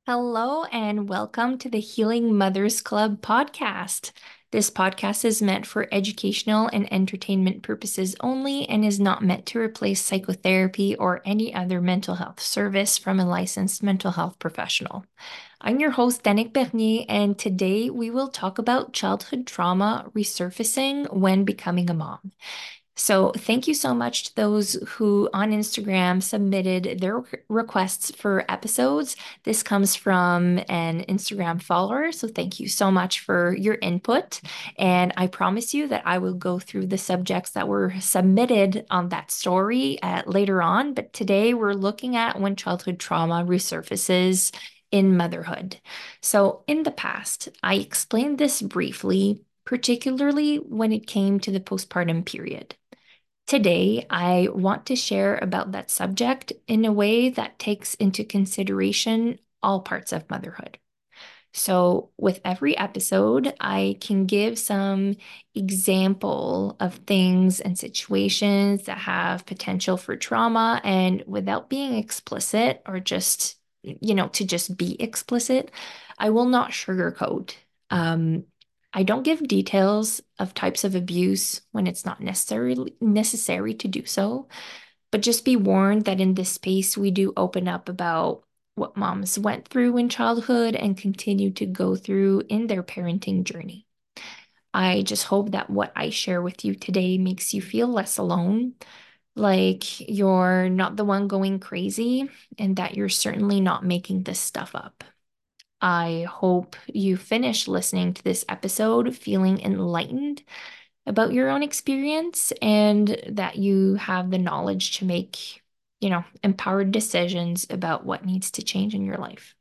Hello and welcome to the Healing Mothers Club podcast. This podcast is meant for educational and entertainment purposes only and is not meant to replace psychotherapy or any other mental health service from a licensed mental health professional. I'm your host, Danik Bernier, and today we will talk about childhood trauma resurfacing when becoming a mom. So, thank you so much to those who on Instagram submitted their requests for episodes. This comes from an Instagram follower. So, thank you so much for your input. And I promise you that I will go through the subjects that were submitted on that story later on. But today we're looking at when childhood trauma resurfaces in motherhood. So, in the past, I explained this briefly, particularly when it came to the postpartum period. Today, I want to share about that subject in a way that takes into consideration all parts of motherhood. So, with every episode, I can give some example of things and situations that have potential for trauma, and without being explicit or to just be explicit, I will not sugarcoat. Um, I don't give details of types of abuse when it's not necessary to do so, but just be warned that in this space, we do open up about what moms went through in childhood and continue to go through in their parenting journey. I just hope that what I share with you today makes you feel less alone, like you're not the one going crazy, and that you're certainly not making this stuff up. I hope you finish listening to this episode feeling enlightened about your own experience and that you have the knowledge to make, empowered decisions about what needs to change in your life.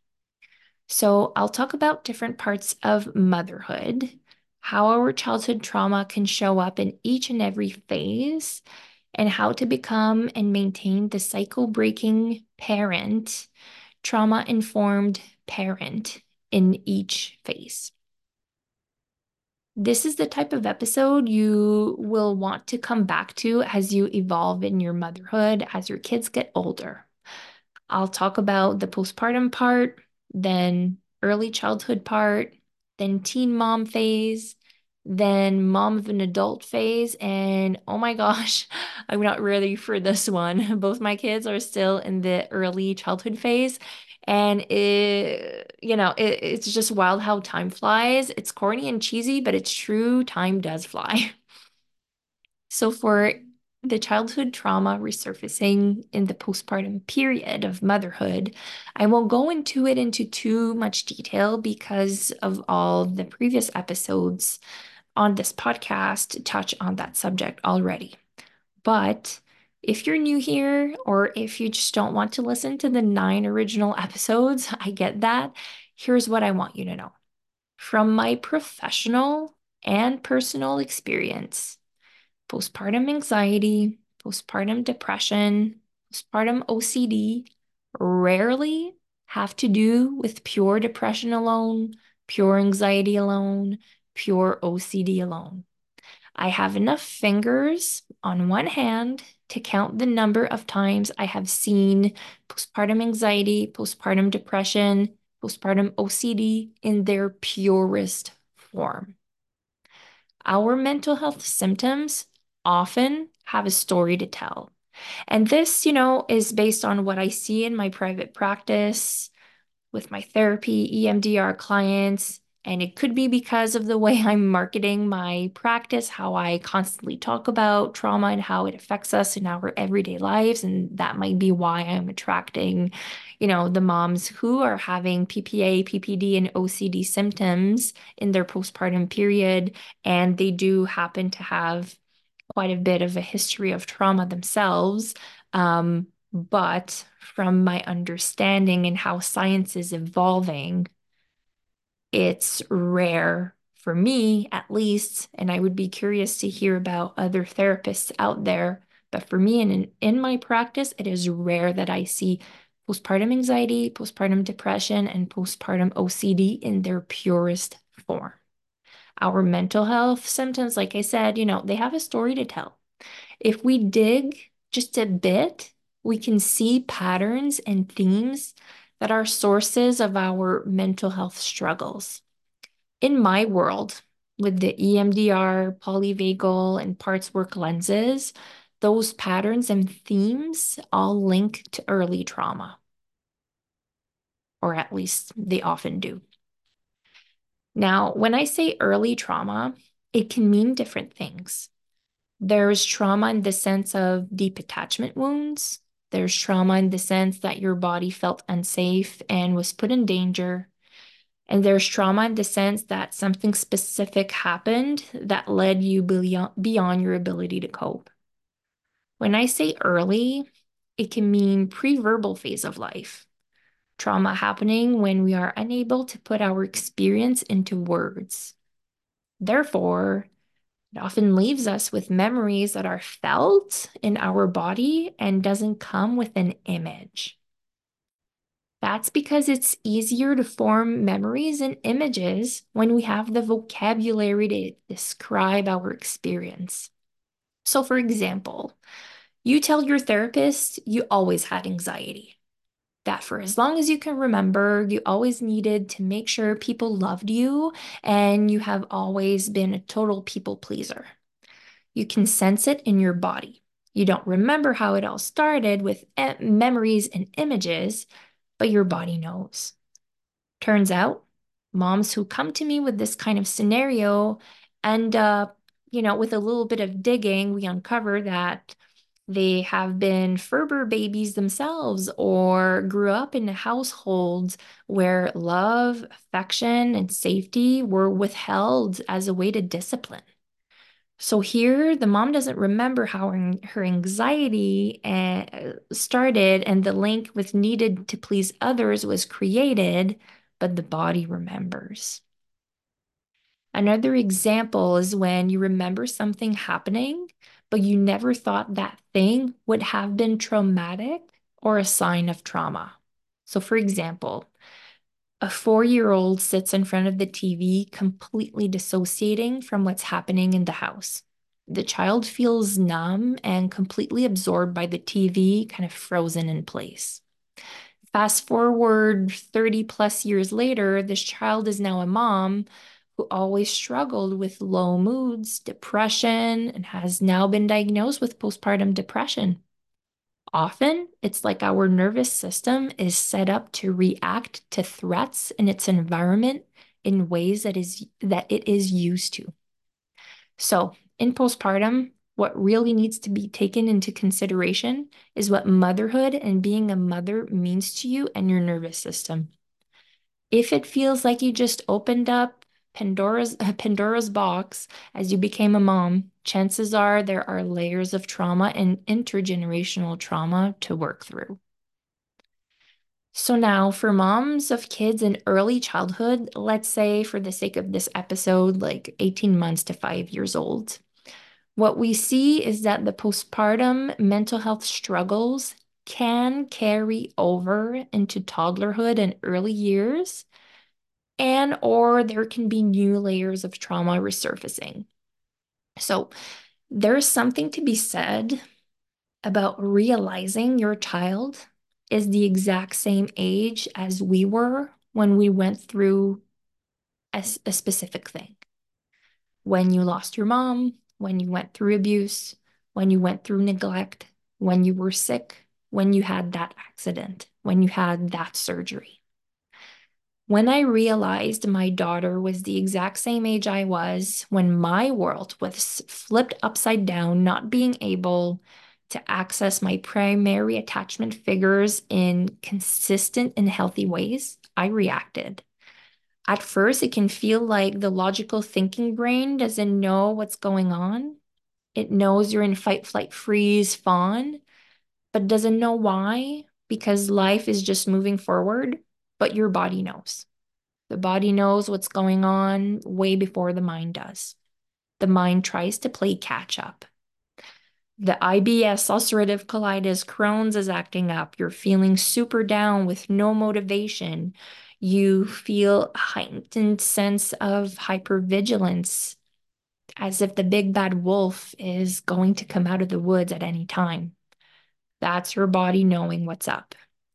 So, I'll talk about different parts of motherhood, how our childhood trauma can show up in each and every phase, and how to become and maintain the cycle breaking parent, trauma informed parent in each phase. This is the type of episode you will want to come back to as you evolve in your motherhood, as your kids get older. I'll talk about the postpartum part, then early childhood part, then teen mom phase, then mom of an adult phase. And oh my gosh, I'm not ready for this one. Both my kids are still in the early childhood phase. And it's just wild how time flies. It's corny and cheesy, but it's true. Time does fly. So, for the childhood trauma resurfacing in the postpartum period of motherhood, I won't go into too much detail because of all the previous episodes on this podcast touch on that subject already. But if you're new here, or if you just don't want to listen to the 9 original episodes, I get that. Here's what I want you to know. From my professional and personal experience, postpartum anxiety, postpartum depression, postpartum OCD rarely have to do with pure depression alone, pure anxiety alone, pure OCD alone. I have enough fingers on one hand to count the number of times I have seen postpartum anxiety, postpartum depression, postpartum OCD in their purest form. Our mental health symptoms often have a story to tell. And this, is based on what I see in my private practice with my therapy, EMDR clients. And it could be because of the way I'm marketing my practice, how I constantly talk about trauma and how it affects us in our everyday lives. And that might be why I'm attracting, the moms who are having PPA, PPD, and OCD symptoms in their postpartum period. And they do happen to have quite a bit of a history of trauma themselves. But from my understanding and how science is evolving, it's rare for me, at least, and I would be curious to hear about other therapists out there. But for me, in my practice, it is rare that I see postpartum anxiety, postpartum depression, and postpartum OCD in their purest form. Our mental health symptoms, like I said, they have a story to tell. If we dig just a bit, we can see patterns and themes that are sources of our mental health struggles. In my world, with the EMDR, polyvagal, and parts work lenses, those patterns and themes all link to early trauma, or at least they often do. Now, when I say early trauma, it can mean different things. There's trauma in the sense of deep attachment wounds. There's trauma in the sense that your body felt unsafe and was put in danger. And there's trauma in the sense that something specific happened that led you beyond your ability to cope. When I say early, it can mean pre-verbal phase of life. Trauma happening when we are unable to put our experience into words. Therefore, it often leaves us with memories that are felt in our body and doesn't come with an image. That's because it's easier to form memories and images when we have the vocabulary to describe our experience. So, for example, you tell your therapist you always had anxiety, that for as long as you can remember, you always needed to make sure people loved you, and you have always been a total people pleaser. You can sense it in your body. You don't remember how it all started with memories and images, but your body knows. Turns out, moms who come to me with this kind of scenario end up, with a little bit of digging, we uncover that they have been Ferber babies themselves or grew up in households where love, affection, and safety were withheld as a way to discipline. So here, the mom doesn't remember how her anxiety started and the link with needed to please others was created, but the body remembers. Another example is when you remember something happening, but you never thought that thing would have been traumatic or a sign of trauma. So, for example, a 4-year-old sits in front of the TV, completely dissociating from what's happening in the house. The child feels numb and completely absorbed by the TV, kind of frozen in place. Fast forward 30 plus years later, this child is now a mom who always struggled with low moods, depression, and has now been diagnosed with postpartum depression. Often, it's like our nervous system is set up to react to threats in its environment in ways that it is used to. So, in postpartum, what really needs to be taken into consideration is what motherhood and being a mother means to you and your nervous system. If it feels like you just opened up Pandora's box as you became a mom, chances are there are layers of trauma and intergenerational trauma to work through. So now for moms of kids in early childhood, let's say for the sake of this episode, like 18 months to 5 years old, what we see is that the postpartum mental health struggles can carry over into toddlerhood and early years, and or there can be new layers of trauma resurfacing. So there's something to be said about realizing your child is the exact same age as we were when we went through a specific thing. When you lost your mom, when you went through abuse, when you went through neglect, when you were sick, when you had that accident, when you had that surgery. When I realized my daughter was the exact same age I was when my world was flipped upside down, not being able to access my primary attachment figures in consistent and healthy ways, I reacted. At first, it can feel like the logical thinking brain doesn't know what's going on. It knows you're in fight, flight, freeze, fawn, but doesn't know why because life is just moving forward, but your body knows. The body knows what's going on way before the mind does. The mind tries to play catch up. The IBS, ulcerative colitis, Crohn's is acting up. You're feeling super down with no motivation. You feel a heightened sense of hypervigilance, as if the big bad wolf is going to come out of the woods at any time. That's your body knowing what's up.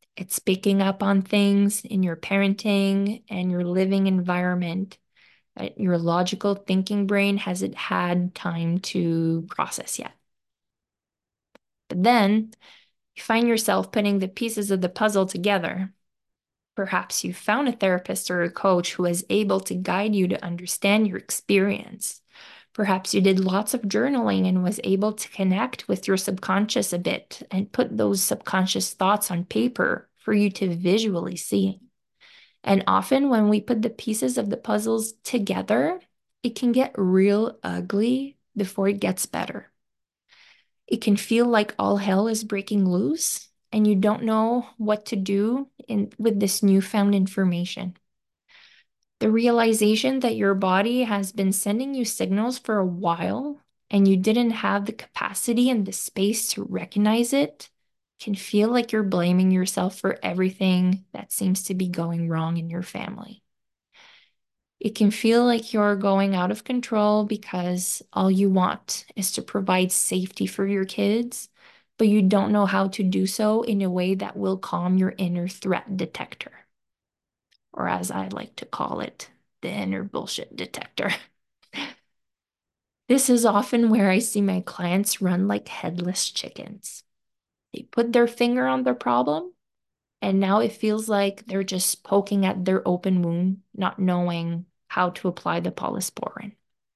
It's picking up on things in your parenting and your living environment that your logical thinking brain hasn't had time to process yet. But then you find yourself putting the pieces of the puzzle together. Perhaps you found a therapist or a coach who was able to guide you to understand your experience. Perhaps you did lots of journaling and was able to connect with your subconscious a bit and put those subconscious thoughts on paper for you to visually see. And often when we put the pieces of the puzzles together, it can get real ugly before it gets better. It can feel like all hell is breaking loose and you don't know what to do with this newfound information. The realization that your body has been sending you signals for a while and you didn't have the capacity and the space to recognize it can feel like you're blaming yourself for everything that seems to be going wrong in your family. It can feel like you're going out of control because all you want is to provide safety for your kids, but you don't know how to do so in a way that will calm your inner threat detector, or as I like to call it, the inner bullshit detector. This is often where I see my clients run like headless chickens. They put their finger on their problem, and now it feels like they're just poking at their open wound, not knowing how to apply the polysporin.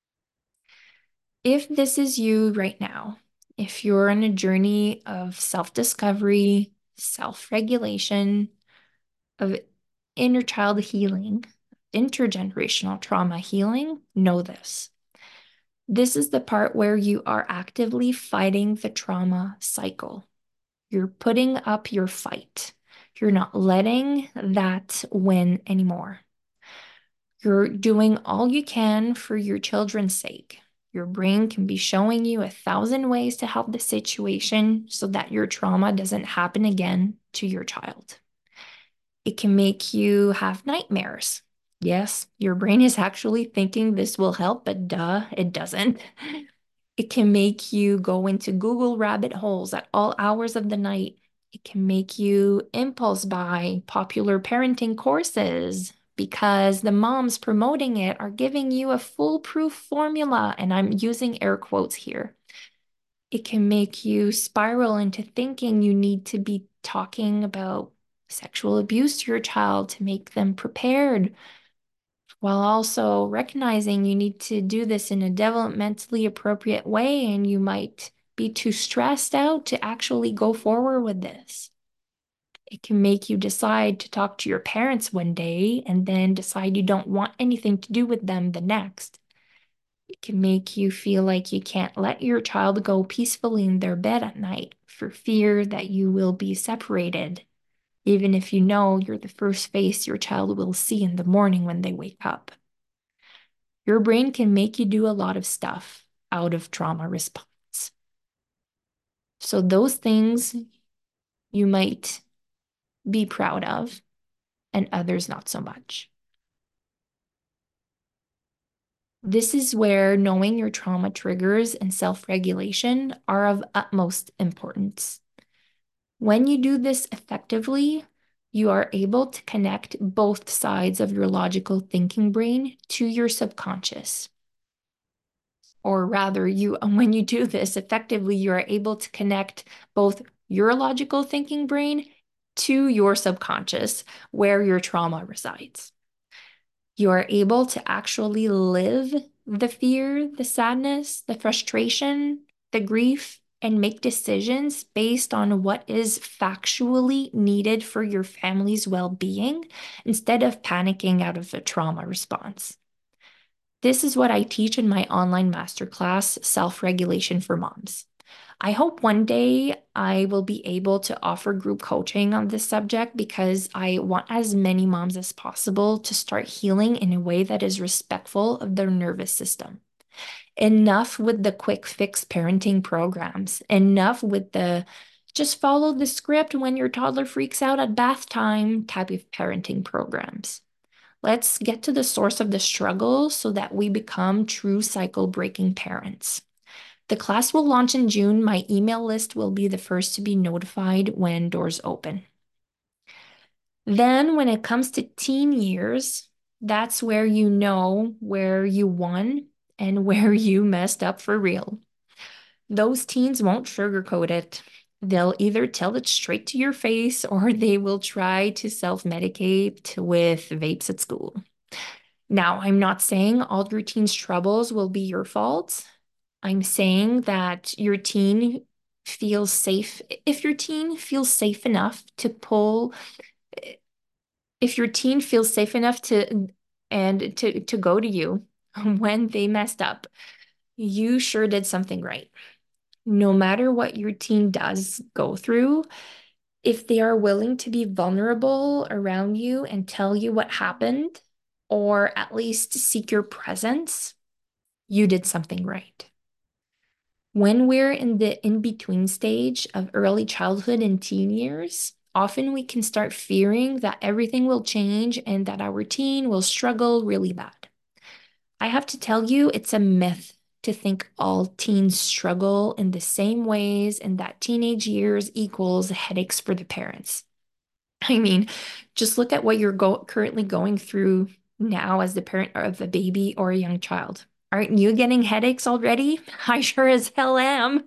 If this is you right now, if you're on a journey of self-discovery, self-regulation, of inner child healing, intergenerational trauma healing, know this. This is the part where you are actively fighting the trauma cycle. You're putting up your fight. You're not letting that win anymore. You're doing all you can for your children's sake. Your brain can be showing you 1,000 ways to help the situation so that your trauma doesn't happen again to your child. It can make you have nightmares. Yes, your brain is actually thinking this will help, but duh, it doesn't. It can make you go into Google rabbit holes at all hours of the night. It can make you impulse buy popular parenting courses because the moms promoting it are giving you a foolproof formula, and I'm using air quotes here. It can make you spiral into thinking you need to be talking about sexual abuse to your child to make them prepared, while also recognizing you need to do this in a developmentally appropriate way and you might be too stressed out to actually go forward with this. It can make you decide to talk to your parents one day and then decide you don't want anything to do with them the next. It can make you feel like you can't let your child go peacefully in their bed at night for fear that you will be separated, even if you know you're the first face your child will see in the morning when they wake up. Your brain can make you do a lot of stuff out of trauma response. So those things you might be proud of and others not so much. This is where knowing your trauma triggers and self-regulation are of utmost importance. When you do this effectively, you are able to connect both sides of your logical thinking brain to your subconscious. Or rather, when you do this effectively, you are able to connect both your logical thinking brain to your subconscious, where your trauma resides. You are able to actually live the fear, the sadness, the frustration, the grief, and make decisions based on what is factually needed for your family's well-being instead of panicking out of a trauma response. This is what I teach in my online masterclass, Self-Regulation for Moms. I hope one day I will be able to offer group coaching on this subject because I want as many moms as possible to start healing in a way that is respectful of their nervous system. Enough with the quick fix parenting programs. Enough with the just follow the script when your toddler freaks out at bath time type of parenting programs. Let's get to the source of the struggle so that we become true cycle breaking parents. The class will launch in June. My email list will be the first to be notified when doors open. Then, when it comes to teen years, that's where you know where you won and where you messed up for real. Those teens won't sugarcoat it. They'll either tell it straight to your face or they will try to self-medicate with vapes at school. Now, I'm not saying all your teen's troubles will be your fault. I'm saying that your teen feels safe. If your teen feels safe enough to pull, if your teen feels safe enough to go to you when they messed up, you sure did something right. No matter what your teen does go through, if they are willing to be vulnerable around you and tell you what happened, or at least seek your presence, you did something right. When we're in the in between stage of early childhood and teen years, often we can start fearing that everything will change and that our teen will struggle really bad. I have to tell you, it's a myth to think all teens struggle in the same ways and that teenage years equals headaches for the parents. I mean, just look at what you're currently going through now as the parent of a baby or a young child. Aren't you getting headaches already? I sure as hell am.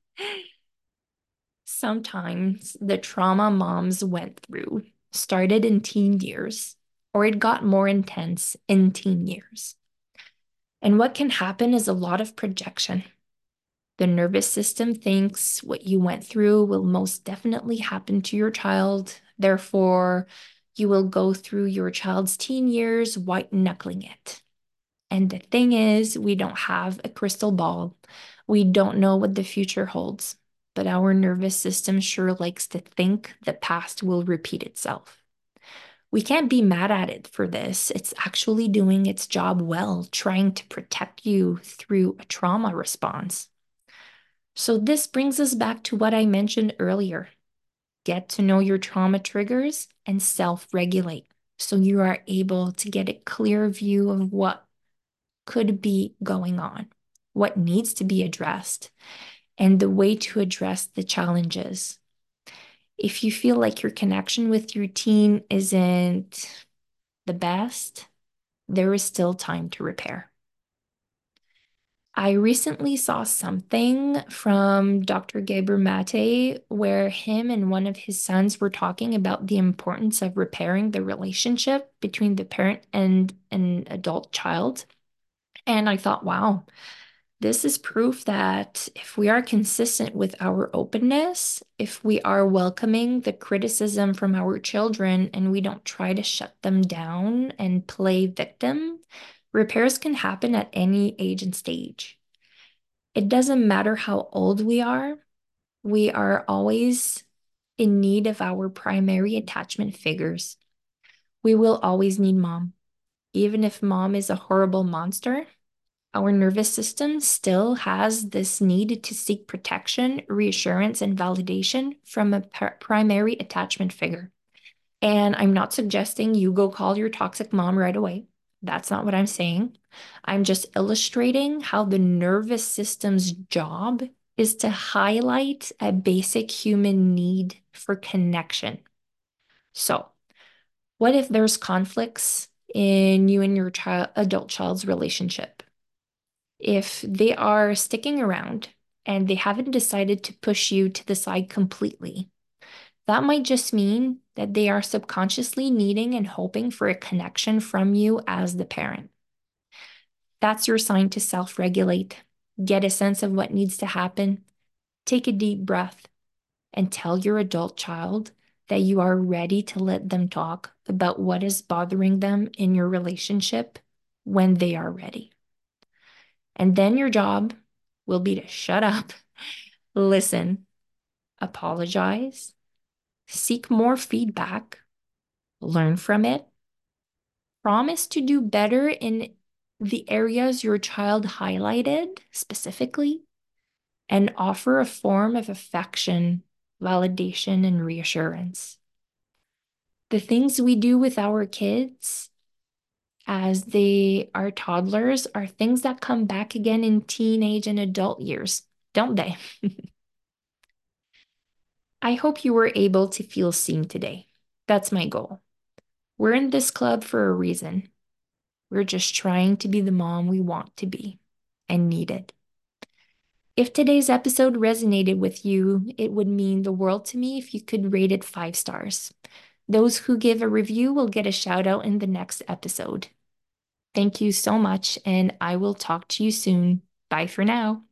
Sometimes the trauma moms went through started in teen years, or it got more intense in teen years. And what can happen is a lot of projection. The nervous system thinks what you went through will most definitely happen to your child. Therefore, you will go through your child's teen years white knuckling it. And the thing is, we don't have a crystal ball. We don't know what the future holds. But our nervous system sure likes to think the past will repeat itself. We can't be mad at it for this. It's actually doing its job well, trying to protect you through a trauma response. So, this brings us back to what I mentioned earlier. Get to know your trauma triggers and self regulate so you are able to get a clear view of what could be going on, what needs to be addressed, and the way to address the challenges. If you feel like your connection with your teen isn't the best, there is still time to repair. I recently saw something from Dr. Gabor Mate where him and one of his sons were talking about the importance of repairing the relationship between the parent and an adult child. And I thought, wow, this is proof that if we are consistent with our openness, if we are welcoming the criticism from our children and we don't try to shut them down and play victim, repairs can happen at any age and stage. It doesn't matter how old we are always in need of our primary attachment figures. We will always need mom. Even if mom is a horrible monster, our nervous system still has this need to seek protection, reassurance, and validation from a primary attachment figure. And I'm not suggesting you go call your toxic mom right away. That's not what I'm saying. I'm just illustrating how the nervous system's job is to highlight a basic human need for connection. So, what if there's conflicts in you and your adult child's relationship? If they are sticking around and they haven't decided to push you to the side completely, that might just mean that they are subconsciously needing and hoping for a connection from you as the parent. That's your sign to self regulate, get a sense of what needs to happen, take a deep breath, and tell your adult child that you are ready to let them talk about what is bothering them in your relationship when they are ready. And then your job will be to shut up, listen, apologize, seek more feedback, learn from it, promise to do better in the areas your child highlighted specifically, and offer a form of affection, validation, and reassurance. The things we do with our kids as they are toddlers are things that come back again in teenage and adult years, don't they? I hope you were able to feel seen today. That's my goal. We're in this club for a reason. We're just trying to be the mom we want to be and needed. If today's episode resonated with you, it would mean the world to me if you could rate it 5 stars. Those who give a review will get a shout out in the next episode. Thank you so much, and I will talk to you soon. Bye for now.